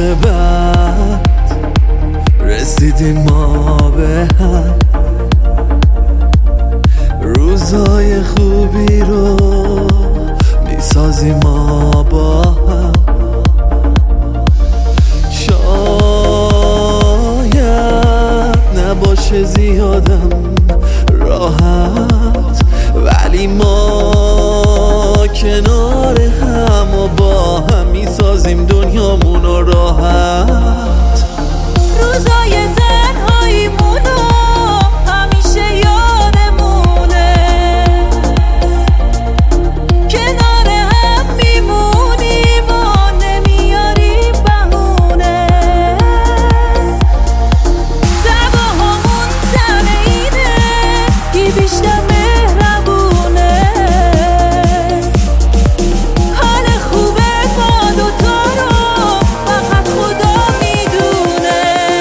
عاقبت رسیدیم ما به هم، روزای خوبی رو میسازیم ما با هم. شاید نباشه زیادم راحت، ولی ما کنار هم و با هم میسازیم دنیامونو راحت. روزای تنهاییمونو همیشه یادمونه، کنار هم میمونیم و نمیاریم بهونه. دعواهامون سر اینه کی بیشتر مهربونه، حال خوبه ما دوتا رو فقط خدا میدونه.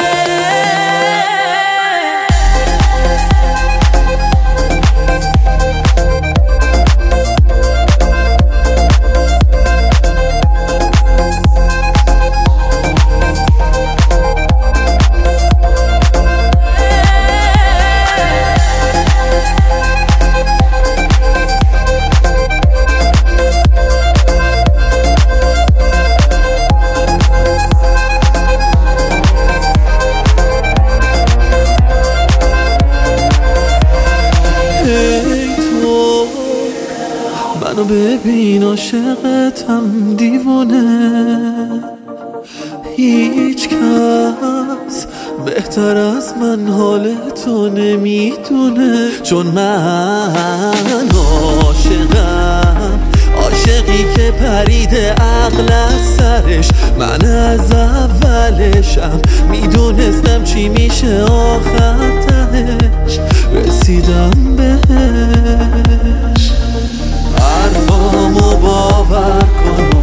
منو ببین عاشقتم دیوونه، هیچ کس بهتر از من حال تو نمیدونه. چون من عاشقم، عاشقی که پریده عقل از سرش. من از اولشم میدونستم چی میشه آخر تهش، رسیدم بهش. حرفامو باور کن